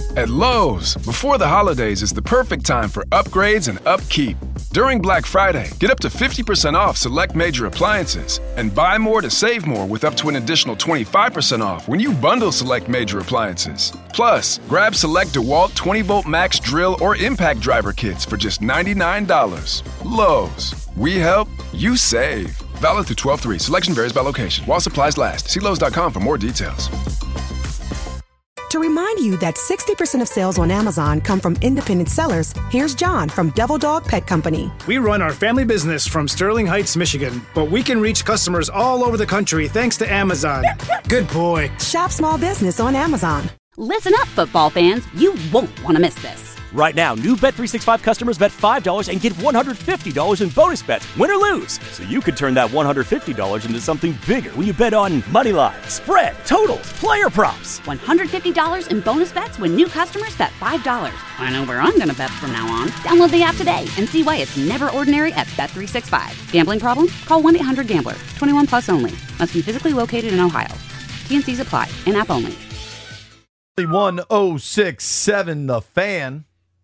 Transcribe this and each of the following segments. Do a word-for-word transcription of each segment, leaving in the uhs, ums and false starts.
At Lowe's, before the holidays is the perfect time for upgrades and upkeep. During Black Friday, get up to fifty percent off select major appliances and buy more to save more with up to an additional twenty-five percent off when you bundle select major appliances. Plus, grab select DeWalt twenty volt max drill or impact driver kits for just ninety-nine dollars. Lowe's, we help, you save. Valid through twelve three. Selection varies by location. While supplies last. See Lowe's dot com for more details. To remind you that sixty percent of sales on Amazon come from independent sellers, here's John from Devil Dog Pet Company. We run our family business from Sterling Heights, Michigan, but we can reach customers all over the country thanks to Amazon. Good boy. Shop small business on Amazon. Listen up, football fans. You won't want to miss this. Right now, new Bet three sixty-five customers bet five dollars and get one hundred fifty dollars in bonus bets, win or lose. So you could turn that one hundred fifty dollars into something bigger when you bet on money line, spread, totals, player props. one hundred fifty dollars in bonus bets when new customers bet five dollars. I know where I'm going to bet from now on. Download the app today and see why it's never ordinary at Bet three sixty-five. Gambling problem? Call one eight hundred gambler. twenty-one plus only. Must be physically located in Ohio. T and Cs apply. In-app only. one oh six point seven The Fan.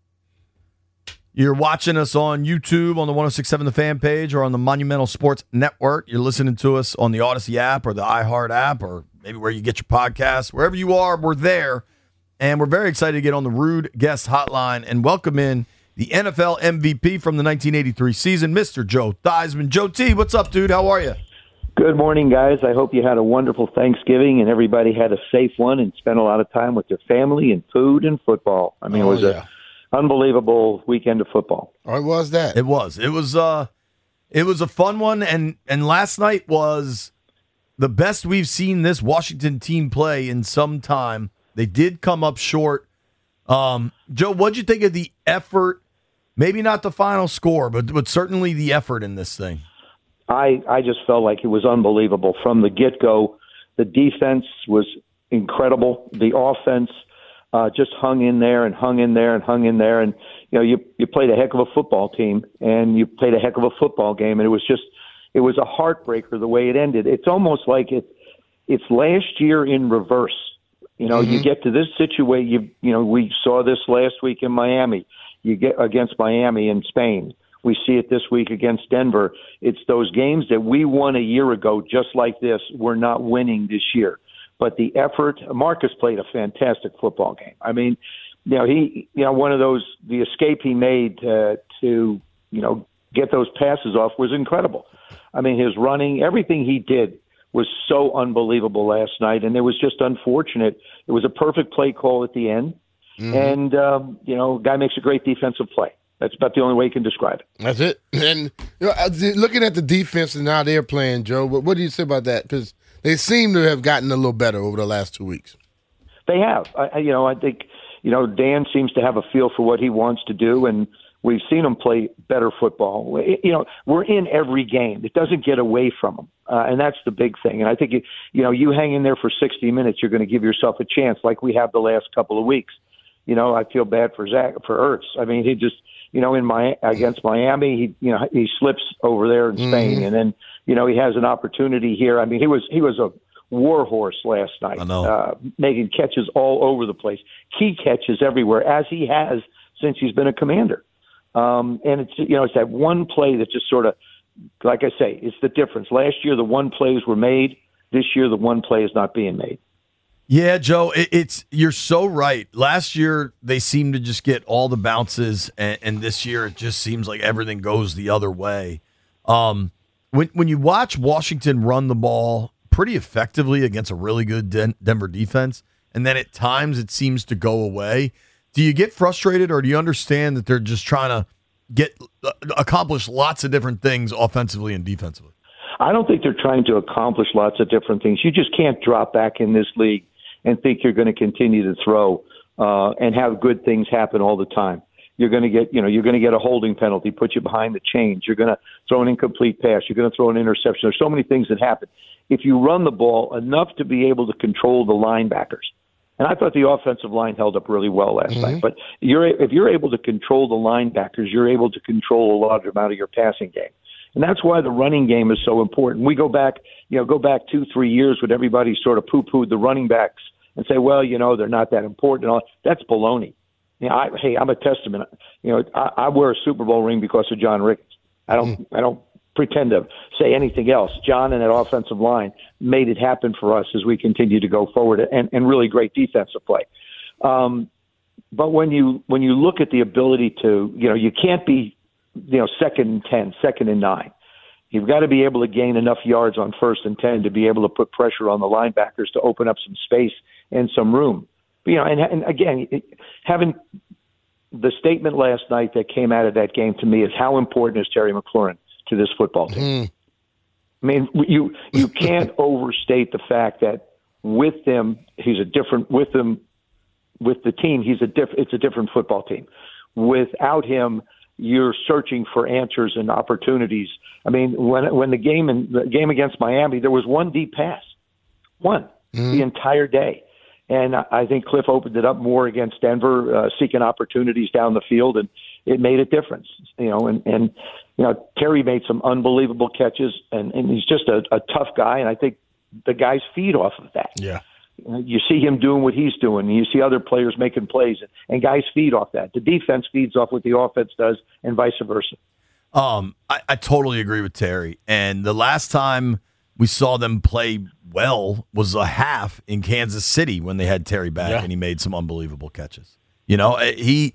You're watching us on YouTube on the one oh six point seven The Fan page or on the Monumental Sports Network. You're listening to us on the Odyssey app or the iHeart app or maybe where you get your podcasts. Wherever you are, we're there. And we're very excited to get on the Rude Guest Hotline and welcome in the N F L M V P from the nineteen eighty-three season, Mister Joe Theismann. Joe T, what's up, dude? How are you? Good morning, guys. I hope you had a wonderful Thanksgiving and everybody had a safe one and spent a lot of time with their family and food and football. I mean, oh, it was yeah. a unbelievable weekend of football. Or was that? It was. It was uh it was a fun one, and and last night was the best we've seen this Washington team play in some time. They did come up short. Um, Joe, what'd you think of the effort? Maybe not the final score, but but certainly the effort in this thing. I, I just felt like it was unbelievable from the get-go. The defense was incredible. The offense uh, just hung in there and hung in there and hung in there. And, you know, you, you played a heck of a football team and you played a heck of a football game. And it was just, it was a heartbreaker the way it ended. It's almost like it, it's last year in reverse. You know, mm-hmm. you get to this situation, you, you know, we saw this last week in Miami. You get against Miami in Spain. We see it this week against Denver. It's those games that we won a year ago, just like this, we're not winning this year. But the effort, Marcus played a fantastic football game. I mean, you know, he, you know, one of those, the escape he made uh, to, you know, get those passes off was incredible. I mean, his running, everything he did was so unbelievable last night. And it was just unfortunate. It was a perfect play call at the end. Mm-hmm. And, um, you know, guy makes a great defensive play. That's about the only way you can describe it. That's it. And you know, looking at the defense and how they're playing, Joe, what, what do you say about that? Because they seem to have gotten a little better over the last two weeks. They have. I, you know, I think, you know, Dan seems to have a feel for what he wants to do, and we've seen him play better football. You know, we're in every game. It doesn't get away from him, uh, and that's the big thing. And I think, you know, you hang in there for sixty minutes, you're going to give yourself a chance like we have the last couple of weeks. You know, I feel bad for Zach, for Ertz. I mean, he just – you know, in my against Miami, he you know he slips over there in Spain, mm-hmm. and then you know he has an opportunity here. I mean, he was he was a war horse last night, I know. Uh, making catches all over the place, key catches everywhere, as he has since he's been a Commander. Um, and it's you know it's that one play that just sort of, like I say, it's the difference. Last year the one plays were made. This year the one play is not being made. Yeah, Joe, it, it's you're so right. Last year, they seemed to just get all the bounces, and, and this year it just seems like everything goes the other way. Um, when when you watch Washington run the ball pretty effectively against a really good Den- Denver defense, and then at times it seems to go away, do you get frustrated, or do you understand that they're just trying to get uh, accomplish lots of different things offensively and defensively? I don't think they're trying to accomplish lots of different things. You just can't drop back in this league and think you're going to continue to throw uh, and have good things happen all the time. You're going to get, you know, you're going to get a holding penalty, put you behind the chains. You're going to throw an incomplete pass. You're going to throw an interception. There's so many things that happen. If you run the ball enough to be able to control the linebackers, and I thought the offensive line held up really well last mm-hmm. night, but you're if you're able to control the linebackers, you're able to control a large amount of your passing game. And that's why the running game is so important. We go back, you know, go back two, three years when everybody sort of poo-pooed the running backs and say, well, you know, they're not that important. And all. That's baloney. You know, I, hey, I'm a testament. You know, I, I wear a Super Bowl ring because of John Ricketts. I don't, mm. I don't pretend to say anything else. John and that offensive line made it happen for us as we continue to go forward, and, and really great defensive play. Um, but when you when you look at the ability to, you know, you can't be, you know, second and ten, second and nine. You've got to be able to gain enough yards on first and ten to be able to put pressure on the linebackers to open up some space and some room. But, you know, and, and again, having the statement last night that came out of that game to me is how important is Terry McLaurin to this football team. Mm. I mean, you you can't overstate the fact that with him, he's a different with them with the team. He's a diff, It's a different football team. Without him, you're searching for answers and opportunities. I mean, when when the game in the game against Miami, there was one deep pass, one mm. the entire day. And I think Cliff opened it up more against Denver, uh, seeking opportunities down the field, and it made a difference. You know, and, and you know Terry made some unbelievable catches, and, and he's just a, a tough guy, and I think the guys feed off of that. Yeah, you see him doing what he's doing, and you see other players making plays, and guys feed off that. The defense feeds off what the offense does, and vice versa. Um, I, I totally agree with Terry. And the last time we saw them play well was a half in Kansas City when they had Terry back, yeah. and he made some unbelievable catches. You know, he,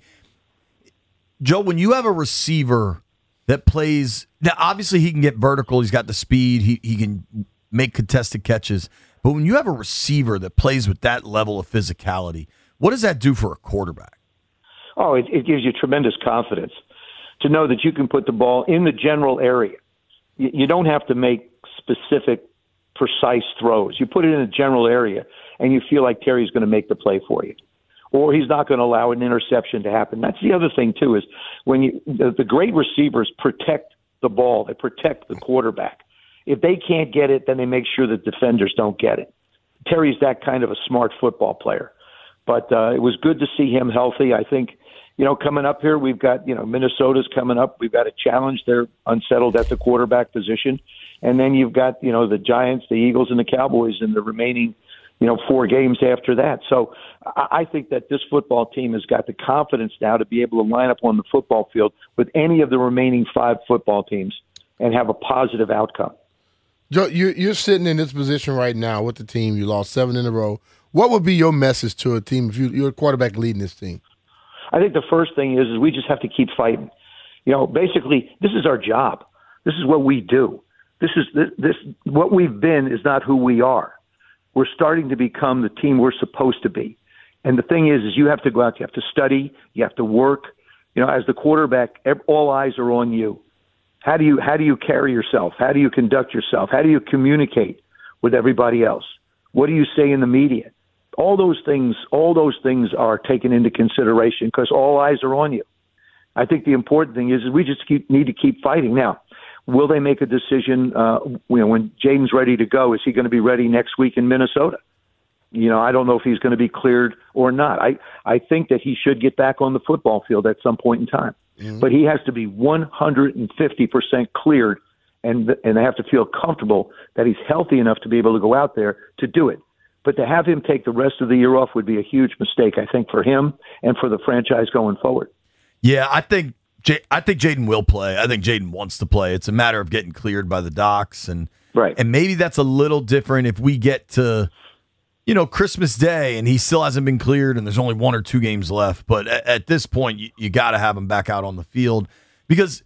Joe, when you have a receiver that plays, now obviously he can get vertical, he's got the speed, he he can make contested catches, but when you have a receiver that plays with that level of physicality, what does that do for a quarterback? Oh, it, it gives you tremendous confidence to know that you can put the ball in the general area. You, you don't have to make specific, precise throws. You put it in a general area, and you feel like Terry's going to make the play for you, or he's not going to allow an interception to happen. That's the other thing too, is when you the, the great receivers protect the ball, they protect the quarterback. If they can't get it, then they make sure that defenders don't get it. Terry's that kind of a smart football player, but uh, it was good to see him healthy. I think, you know, coming up here, we've got, you know, Minnesota's coming up. We've got a challenge. They're unsettled at the quarterback position. And then you've got, you know, the Giants, the Eagles, and the Cowboys in the remaining, you know, four games after that. So I think that this football team has got the confidence now to be able to line up on the football field with any of the remaining five football teams and have a positive outcome. Joe, you're sitting in this position right now with the team. You lost seven in a row. What would be your message to a team if you, you're a quarterback leading this team? I think the first thing is, is we just have to keep fighting. You know, basically, this is our job. This is what we do. This is this, this what we've been is not who we are. We're starting to become the team we're supposed to be. And the thing is, is you have to go out, you have to study, you have to work. You know, as the quarterback, all eyes are on you. How do you how do you carry yourself? How do you conduct yourself? How do you communicate with everybody else? What do you say in the media? All those things, all those things are taken into consideration because all eyes are on you. I think the important thing is, is we just keep, need to keep fighting. Now, will they make a decision? Uh, you know, when Jaden's ready to go, is he going to be ready next week in Minnesota? You know, I don't know if he's going to be cleared or not. I, I think that he should get back on the football field at some point in time, mm-hmm. but he has to be one hundred fifty percent cleared, and and they have to feel comfortable that he's healthy enough to be able to go out there to do it. But to have him take the rest of the year off would be a huge mistake, I think, for him and for the franchise going forward. Yeah, I think J- I think Jaden will play. I think Jaden wants to play. It's a matter of getting cleared by the docs, and right. And maybe that's a little different if we get to, you know, Christmas Day and he still hasn't been cleared, and there's only one or two games left. But at, at this point, you, you got to have him back out on the field because,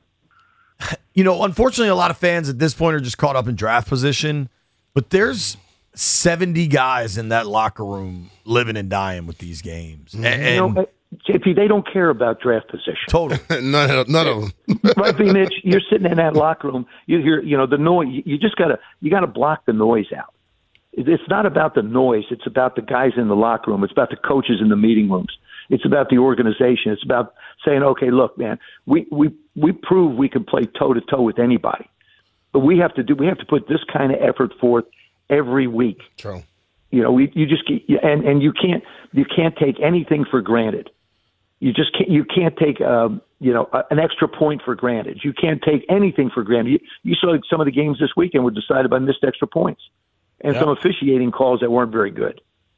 you know, unfortunately, a lot of fans at this point are just caught up in draft position. But there's seventy guys in that locker room living and dying with these games. And, and you know, J P, they don't care about draft position. Totally. none, none of them. Right, B. Mitch, you're sitting in that locker room. You hear, you know, the noise. You just gotta, you gotta block the noise out. It's not about the noise. It's about the guys in the locker room. It's about the coaches in the meeting rooms. It's about the organization. It's about saying, okay, look, man, we we we prove we can play toe to toe with anybody, but we have to do. We have to put this kind of effort forth every week. True. You know, we you just and and you can't you can't take anything for granted. You just can't you can't take um, you know an extra point for granted. You can't take anything for granted. You, you saw some of the games this weekend were decided by missed extra points and yep. some officiating calls that weren't very good.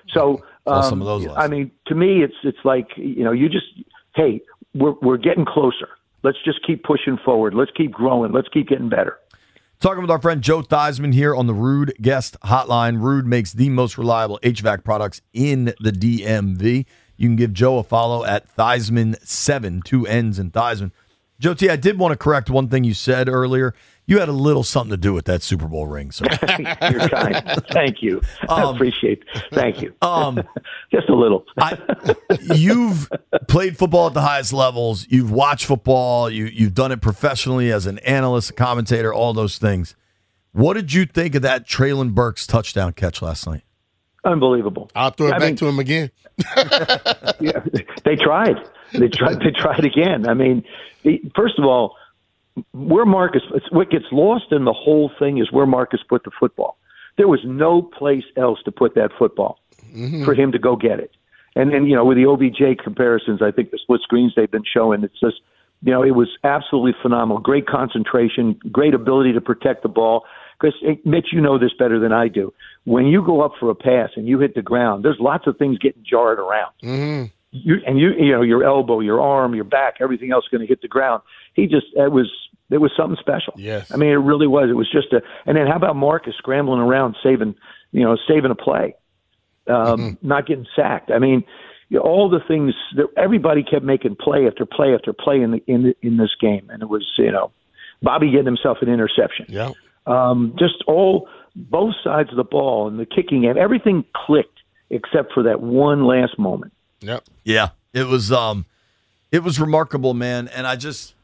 So, Saw some um, of those last I mean, to me, it's it's like, you know, you just, hey, we're we're getting closer. Let's just keep pushing forward. Let's keep growing. Let's keep getting better. Talking with our friend Joe Theismann here on the Ruud Guest Hotline. Ruud makes the most reliable H V A C products in the D M V. You can give Joe a follow at Theismann seven, two N's in Theismann. Joe T, I did want to correct one thing you said earlier. You had a little something to do with that Super Bowl ring. So you're kind. Thank you. I Um, appreciate it. Thank you. Um, Just a little. I, you've played football at the highest levels. You've watched football. You, you've done it professionally as an analyst, a commentator, all those things. What did you think of that Traylon Burks touchdown catch last night? Unbelievable. I'll throw it I back mean, to him again. yeah, they tried. They tried. They tried again. I mean, the, first of all, where Marcus, it's, what gets lost in the whole thing is where Marcus put the football. There was no place else to put that football mm-hmm. for him to go get it. And then, you know, with the O B J comparisons, I think the split screens they've been showing, it's just, you know, it was absolutely phenomenal. Great concentration, great ability to protect the ball. Because, Mitch, you know this better than I do. When you go up for a pass and you hit the ground, there's lots of things getting jarred around. Mm-hmm. You, and you, you know, your elbow, your arm, your back, everything else going to hit the ground. He just, it was, it was something special. Yes. I mean, it really was. It was just a, and then how about Marcus scrambling around, saving, you know, saving a play, um, mm-hmm. not getting sacked. I mean, you know, all the things that everybody kept making play after play after play in the, in the, in this game. And it was, you know, Bobby getting himself an interception. Yeah. Um, just all, both sides of the ball and the kicking and everything clicked except for that one last moment. Yep. Yeah, it was um, it was remarkable, man. And I just,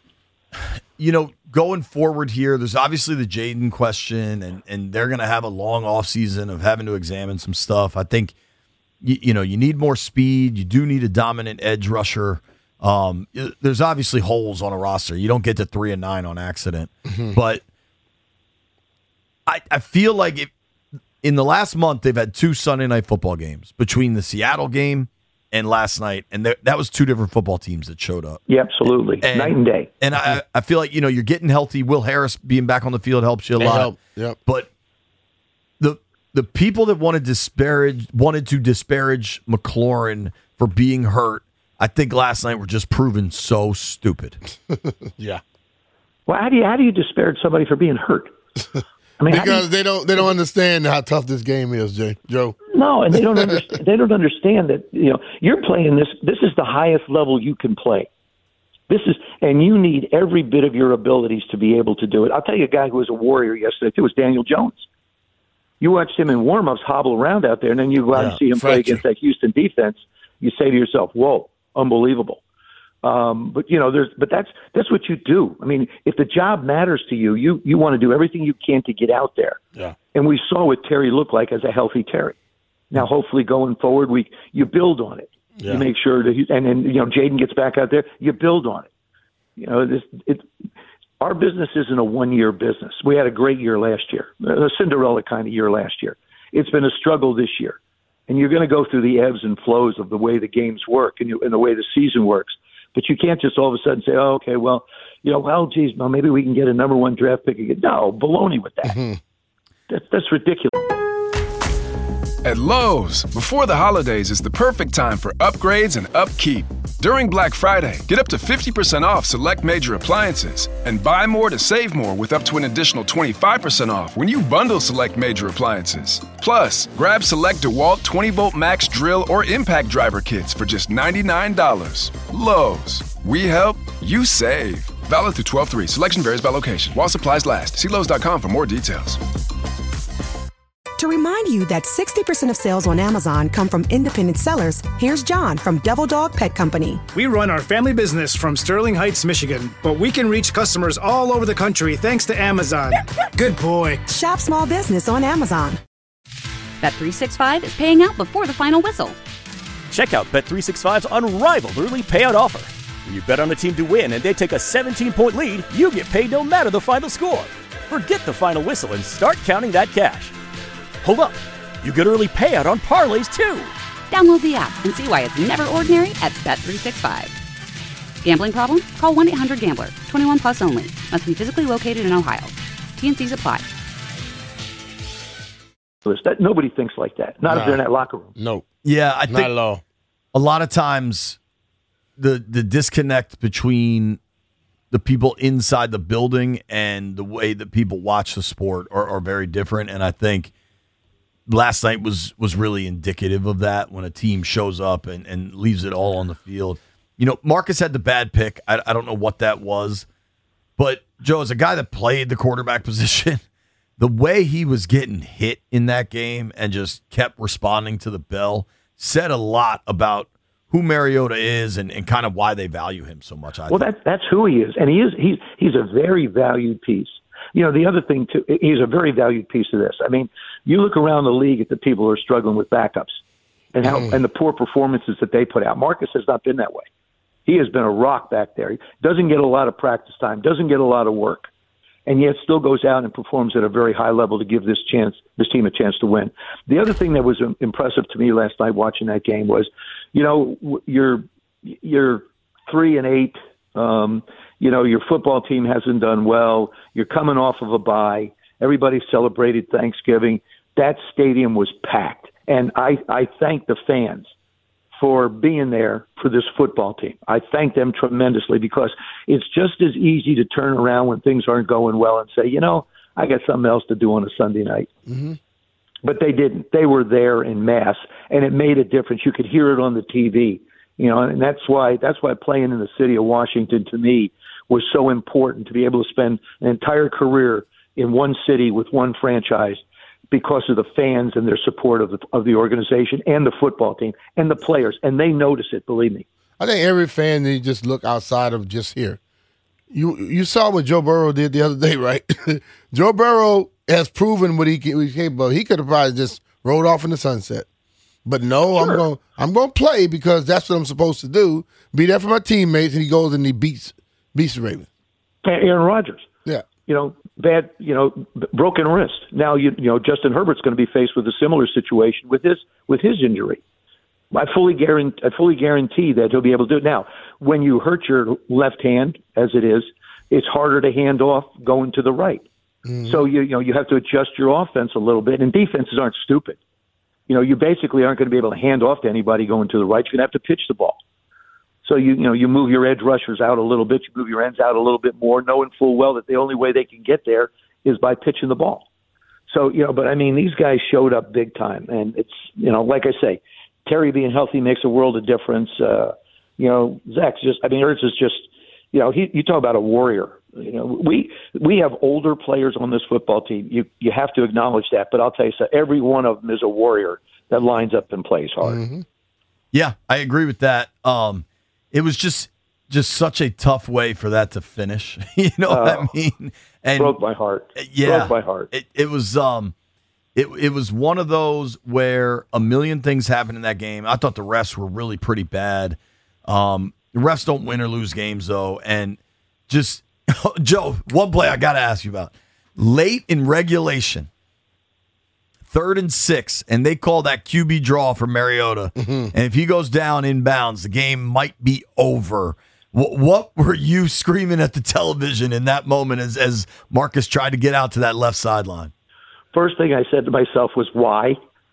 you know, going forward here, there's obviously the Jaden question, and and they're going to have a long offseason of having to examine some stuff. I think, you, you know, you need more speed. You do need a dominant edge rusher. Um, there's obviously holes on a roster. You don't get to three and nine on accident, mm-hmm. but I I feel like it, in the last month they've had two Sunday night football games between the Seattle game and last night, and there, that was two different football teams that showed up. Yeah, absolutely. And, Night and day. And I, I feel like, you know, you're getting healthy. Will Harris being back on the field helps you a They lot. help. Yep. But the the people that wanted disparage wanted to disparage McLaurin for being hurt, I think last night were just proven so stupid. Yeah. Well, how do you how do you disparage somebody for being hurt? I mean, because you, they don't they don't understand how tough this game is, Jay, Joe. No, and they don't understand. They don't understand that, you know, you're playing this. This is the highest level you can play. This is, and you need every bit of your abilities to be able to do it. I'll tell you a guy who was a warrior yesterday. It was Daniel Jones. You watched him in warmups hobble around out there, and then you go out Yeah, and see him fracture. play against that Houston defense. You say to yourself, "Whoa, unbelievable!" Um, but you know, there's, but that's that's what you do. I mean, if the job matters to you, you you want to do everything you can to get out there. Yeah. And we saw what Terry looked like as a healthy Terry. Now, hopefully, going forward, we you build on it. Yeah. You make sure that, he, and then you know, Jaden gets back out there. You build on it. You know, this it. Our business isn't a one-year business. We had a great year last year, a Cinderella kind of year last year. It's been a struggle this year, and you're going to go through the ebbs and flows of the way the games work and, you, and the way the season works. But you can't just all of a sudden say, "Oh, okay, well, you know, well, geez, well, maybe we can get a number one draft pick again." No, baloney with that. Mm-hmm. That's that's ridiculous. At Lowe's, before the holidays is the perfect time for upgrades and upkeep. During Black Friday, get up to fifty percent off select major appliances and buy more to save more with up to an additional twenty-five percent off when you bundle select major appliances. Plus, grab select DeWalt twenty volt max drill or impact driver kits for just ninety-nine dollars. Lowe's, we help, you save. Valid through twelve three. Selection varies by location. While supplies last. See Lowe's dot com for more details. To remind you that sixty percent of sales on Amazon come from independent sellers, here's John from Devil Dog Pet Company. We run our family business from Sterling Heights, Michigan, but we can reach customers all over the country thanks to Amazon. Good boy. Shop small business on Amazon. Bet three sixty-five is paying out before the final whistle. Check out Bet three sixty-five's unrivaled early payout offer. When you bet on a team to win and they take a seventeen-point lead, you get paid no matter the final score. Forget the final whistle and start counting that cash. Hold up, you get early payout on parlays too. Download the app and see why it's never ordinary at Bet three sixty-five. Gambling problem? Call one eight hundred gambler. twenty-one plus only. Must be physically located in Ohio. T and C's apply. That nobody thinks like that. Not nah. if they're in that locker room. No. Yeah, I Not think at all. a lot of times the the disconnect between the people inside the building and the way that people watch the sport are, are very different. And I think last night was was really indicative of that when a team shows up and, and leaves it all on the field. You know, Marcus had the bad pick. I, I don't know what that was. But, Joe, as a guy that played the quarterback position, the way he was getting hit in that game and just kept responding to the bell said a lot about who Mariota is and, and kind of why they value him so much. I well, think. that's that's who he is, and he is he's he's a very valued piece. You know, the other thing too, he's a very valued piece of this. I mean, you look around the league at the people who are struggling with backups and how mm. and the poor performances that they put out. Marcus has not been that way. He has been a rock back there. He doesn't get a lot of practice time, doesn't get a lot of work, and yet still goes out and performs at a very high level to give this chance, this team a chance to win. The other thing that was impressive to me last night watching that game was, you know, you're you're three and eight. Um, you know, your football team hasn't done well. You're coming off of a bye. Everybody celebrated Thanksgiving. That stadium was packed, and I I thank the fans for being there for this football team. I thank them tremendously because it's just as easy to turn around when things aren't going well and say, you know, I got something else to do on a Sunday night. Mm-hmm. But they didn't. They were there in mass, and it made a difference. You could hear it on the T V, you know, and that's why that's why playing in the city of Washington to me was so important, to be able to spend an entire career in one city with one franchise because of the fans and their support of the of the organization and the football team and the players. And they notice it, believe me. I think every fan needs to just look outside of just here. You you saw what Joe Burrow did the other day, right? Joe Burrow has proven what he can, he's capable of. He could have probably just rode off in the sunset. But no, sure. I'm going I'm going to play because that's what I'm supposed to do. Be there for my teammates, and he goes and he beats beats the Ravens. Aaron Rodgers. Yeah. You know, bad, you know, broken wrist. Now, you you know, Justin Herbert's going to be faced with a similar situation with his with his injury. I fully guarantee, I fully guarantee that he'll be able to do it. Now, when you hurt your left hand, as it is, it's harder to hand off going to the right. Mm-hmm. So you you know you have to adjust your offense a little bit. And defenses aren't stupid. You know, you basically aren't going to be able to hand off to anybody going to the right. You're going to have to pitch the ball. So you you know you move your edge rushers out a little bit, you move your ends out a little bit more, knowing full well that the only way they can get there is by pitching the ball. So you know, but I mean, these guys showed up big time, and it's you know, like I say, Terry being healthy makes a world of difference. Uh, you know, Zach's just, I mean, Ertz is just, you know, he you talk about a warrior. You know, we we have older players on this football team. You you have to acknowledge that, but I'll tell you, so every one of them is a warrior that lines up and plays hard. Mm-hmm. Yeah, I agree with that. Um, It was just just such a tough way for that to finish. You know what uh, I mean? And broke my heart. Yeah, broke my heart. It, it was um, it it was one of those where a million things happened in that game. I thought the refs were really pretty bad. Um, the refs don't win or lose games though, and just Joe, one play I got to ask you about late in regulation. Third and six, and they call that Q B draw for Mariota. Mm-hmm. And if he goes down inbounds, the game might be over. W- what were you screaming at the television in that moment as, as Marcus tried to get out to that left sideline? First thing I said to myself was, why?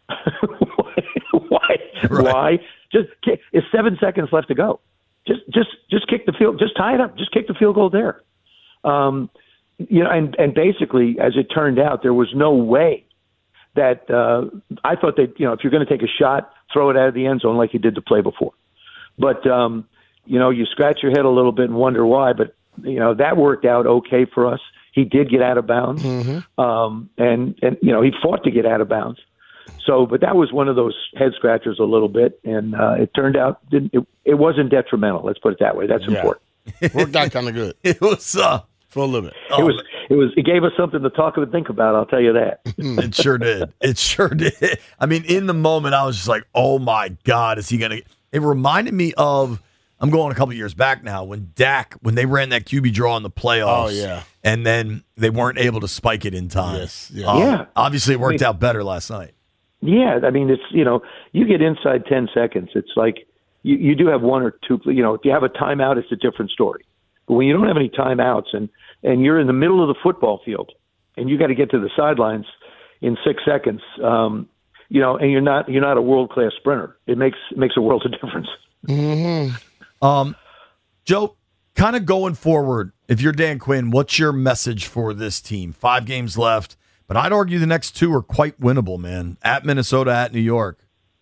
why? Right. Why? Just kick. It's seven seconds left to go. Just, just, just kick the field. Just tie it up. Just kick the field goal there. Um, you know, and and basically, as it turned out, there was no way that uh, I thought that, you know, if you're going to take a shot, throw it out of the end zone like you did the play before. But, um, you know, you scratch your head a little bit and wonder why. But, you know, that worked out okay for us. He did get out of bounds. Mm-hmm. Um, and, and, you know, he fought to get out of bounds. So, but that was one of those head scratchers a little bit. And uh, it turned out didn't, it, it wasn't detrimental. Let's put it that way. That's yeah. important. Worked out kind of good. It was uh, for a little bit. It was. It was. It gave us something to talk and think about. I'll tell you that. It sure did. It sure did. I mean, in the moment, I was just like, "Oh my God, is he gonna?" It reminded me of. I'm going a couple years back now when Dak, when they ran that Q B draw in the playoffs. Oh yeah. And then they weren't able to spike it in time. Yes. Yeah. Um, yeah. Obviously, it worked I mean, out better last night. Yeah. I mean, it's you know, you get inside ten seconds. It's like you, you do have one or two. You know, if you have a timeout, it's a different story. But when you don't have any timeouts and and you're in the middle of the football field and you got to get to the sidelines, in six seconds, um, you know, and you're not you're not a world class sprinter. It makes it makes a world of difference. Mm-hmm. Um, Joe, kind of going forward, if you're Dan Quinn, what's your message for this team? Five games left, but I'd argue the next two are quite winnable, man. At Minnesota, at New York.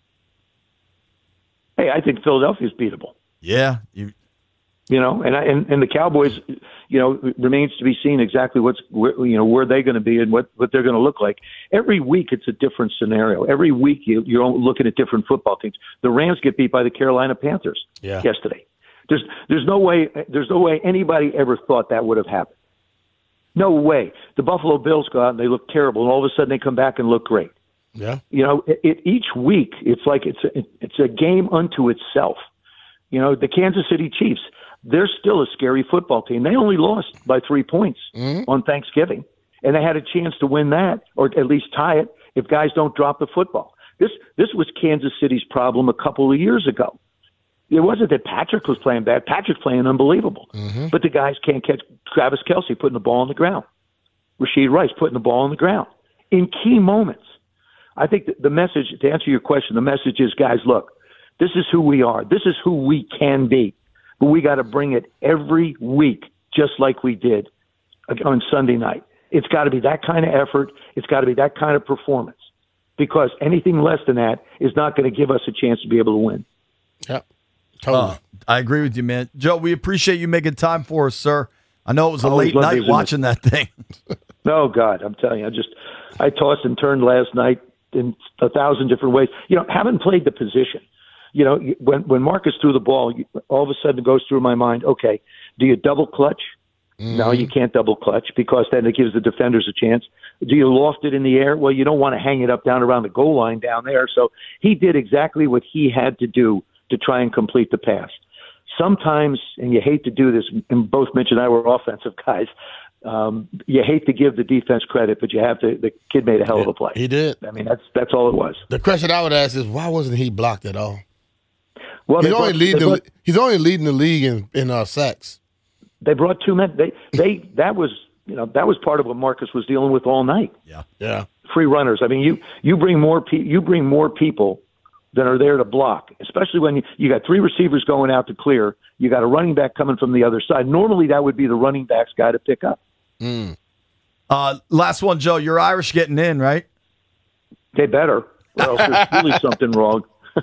Hey, I think Philadelphia's beatable. Yeah, you. You know, and I, and and the Cowboys, you know, it remains to be seen exactly what's where, you know where they're going to be and what, what they're going to look like. Every week it's a different scenario. Every week you, you're looking at different football teams. The Rams get beat by the Carolina Panthers yeah. yesterday. There's there's no way there's no way anybody ever thought that would have happened. No way. The Buffalo Bills go out and they look terrible, and all of a sudden they come back and look great. Yeah. You know, it, it, each week it's like it's a, it's a game unto itself. You know, the Kansas City Chiefs. They're still a scary football team. They only lost by three points mm-hmm. on Thanksgiving, and they had a chance to win that or at least tie it if guys don't drop the football. This this was Kansas City's problem a couple of years ago. It wasn't that Patrick was playing bad. Patrick's playing unbelievable, mm-hmm. but the guys can't catch Travis Kelce putting the ball on the ground, Rashid Rice putting the ball on the ground in key moments. I think that the message, to answer your question, the message is, guys, look, this is who we are. This is who we can be. But we got to bring it every week, just like we did on Sunday night. It's got to be that kind of effort. It's got to be that kind of performance, because anything less than that is not going to give us a chance to be able to win. Yep. Totally. Uh, I agree with you, man. Joe, we appreciate you making time for us, sir. I know it was a late night watching that thing. No, God, I'm telling you, I just I tossed and turned last night in a thousand different ways. You know, haven't played the position. You know, when when Marcus threw the ball, all of a sudden it goes through my mind, okay, do you double clutch? Mm-hmm. No, you can't double clutch, because then it gives the defenders a chance. Do you loft it in the air? Well, you don't want to hang it up down around the goal line down there. So he did exactly what he had to do to try and complete the pass. Sometimes, and you hate to do this, and both Mitch and I were offensive guys, um, you hate to give the defense credit, but you have to. The kid made a hell of a play. He did. I mean, that's that's all it was. The question I would ask is, why wasn't he blocked at all? Well, he's only brought, leading the, brought, he's only leading the league in in uh, sacks. They brought two men. They they that was you know that was part of what Marcus was dealing with all night. Yeah, yeah. Free runners. I mean, you you bring more pe- you bring more people than are there to block, especially when you, you got three receivers going out to clear. You got a running back coming from the other side. Normally, that would be the running back's guy to pick up. Mm. Uh, last one, Joe. You're Irish getting in, right? They better, or else there's really something wrong.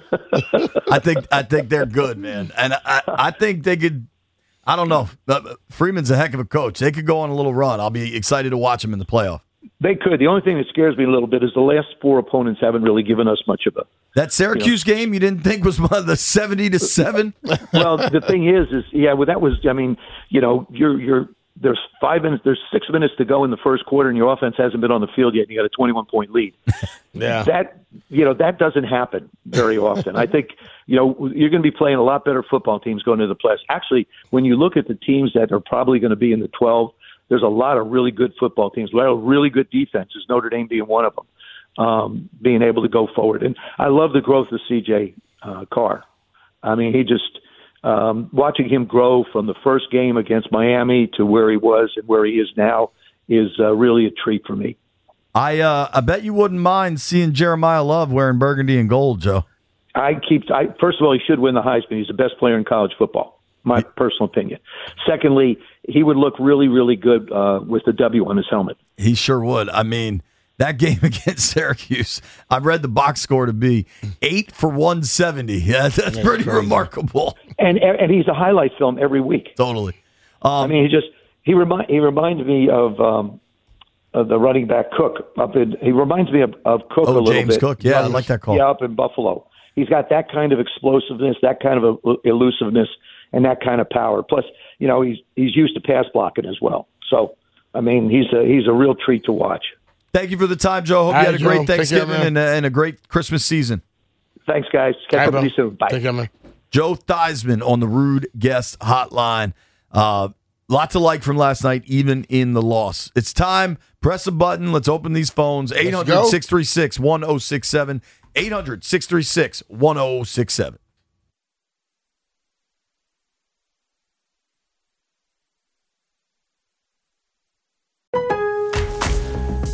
I think I think they're good, man, and I, I think they could. I don't know. Freeman's a heck of a coach. They could go on a little run. I'll be excited to watch them in the playoff. They could. The only thing that scares me a little bit is the last four opponents haven't really given us much of a. That Syracuse you know, game you didn't think was one of the seventy to seven. Well, the thing is, is yeah, well, that was. I mean, you know, you're you're. There's five minutes. There's six minutes to go in the first quarter, and your offense hasn't been on the field yet. And you got a twenty-one point lead. Yeah, that you know that doesn't happen very often. I think you know you're going to be playing a lot better football teams going into the playoffs. Actually, when you look at the teams that are probably going to be in the twelve, there's a lot of really good football teams, a lot of really good defenses. Notre Dame being one of them, um, being able to go forward. And I love the growth of C J uh, Carr. I mean, he just. Um, watching him grow from the first game against Miami to where he was and where he is now is uh, really a treat for me. I uh, I bet you wouldn't mind seeing Jeremiah Love wearing burgundy and gold, Joe. I keep. I, first of all, he should win the Heisman. He's the best player in college football, my yeah. personal opinion. Secondly, he would look really, really good uh, with the W on his helmet. He sure would. I mean, that game against Syracuse, I read the box score to be eight for one seventy. Yeah, that's, that's pretty crazy. Remarkable. And and he's a highlight film every week. Totally. Um, I mean, he just he remind he reminds me of um, of the running back Cook up in. He reminds me of, of Cook oh, a little James bit. Cook. Yeah, I like that call. Yeah, up in Buffalo, he's got that kind of explosiveness, that kind of elusiveness, and that kind of power. Plus, you know, he's he's used to pass blocking as well. So, I mean, he's a he's a real treat to watch. Thank you for the time, Joe. Hope All you had right, a great Joe. Thanksgiving care, and, uh, and a great Christmas season. Thanks, guys. Catch right, up with you soon. Bye. Take care, man. Joe Theismann on the Rude Guest Hotline. Uh, lot to like from last night, even in the loss. It's time. Press a button. Let's open these phones. eight hundred, six three six, one oh six seven. eight hundred, six three six, one oh six seven.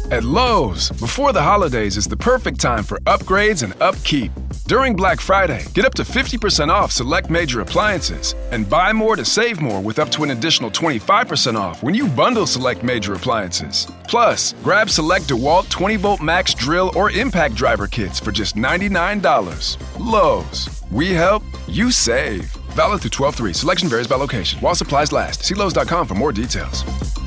At Lowe's, before the holidays is the perfect time for upgrades and upkeep. During Black Friday, get up to fifty percent off select major appliances and buy more to save more with up to an additional twenty-five percent off when you bundle select major appliances. Plus, grab select DeWalt twenty volt max drill or impact driver kits for just ninety-nine dollars. Lowe's. We help, you save. Valid through twelve three. Selection varies by location. While supplies last. See Lowe's dot com for more details.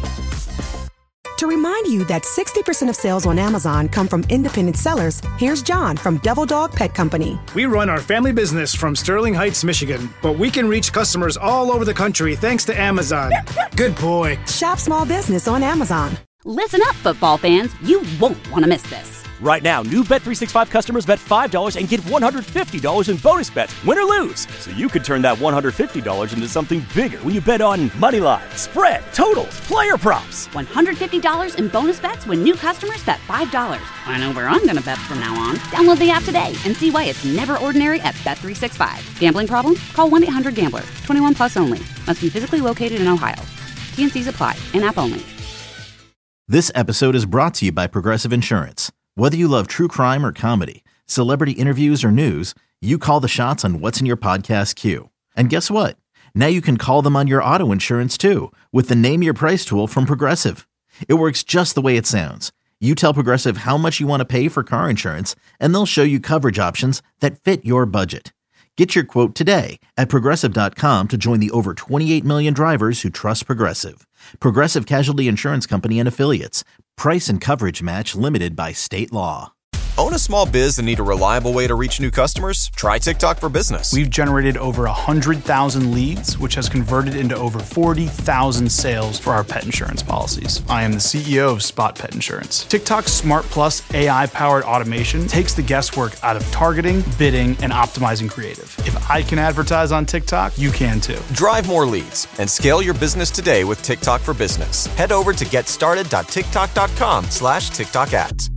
To remind you that sixty percent of sales on Amazon come from independent sellers, here's John from Devil Dog Pet Company. We run our family business from Sterling Heights, Michigan, but we can reach customers all over the country thanks to Amazon. Good boy. Shop small business on Amazon. Listen up, football fans. You won't want to miss this. Right now, new Bet three sixty-five customers bet five dollars and get one hundred fifty dollars in bonus bets, win or lose. So you could turn that one hundred fifty dollars into something bigger when you bet on money lines, spread, totals, player props. one hundred fifty dollars in bonus bets when new customers bet five dollars. I know where I'm going to bet from now on. Download the app today and see why it's never ordinary at Bet three sixty-five. Gambling problem? Call one eight hundred gambler. twenty-one plus only. Must be physically located in Ohio. T N Cs apply. In-app only. This episode is brought to you by Progressive Insurance. Whether you love true crime or comedy, celebrity interviews or news, you call the shots on what's in your podcast queue. And guess what? Now you can call them on your auto insurance too with the Name Your Price tool from Progressive. It works just the way it sounds. You tell Progressive how much you want to pay for car insurance, and they'll show you coverage options that fit your budget. Get your quote today at Progressive dot com to join the over twenty-eight million drivers who trust Progressive. Progressive Casualty Insurance Company and Affiliates. Price and coverage match limited by state law. Own a small biz and need a reliable way to reach new customers? Try TikTok for Business. We've generated over one hundred thousand leads, which has converted into over forty thousand sales for our pet insurance policies. I am the C E O of Spot Pet Insurance. TikTok's Smart Plus A I-powered automation takes the guesswork out of targeting, bidding, and optimizing creative. If I can advertise on TikTok, you can too. Drive more leads and scale your business today with TikTok for Business. Head over to getstarted dot tiktok dot com slash TikTok ads.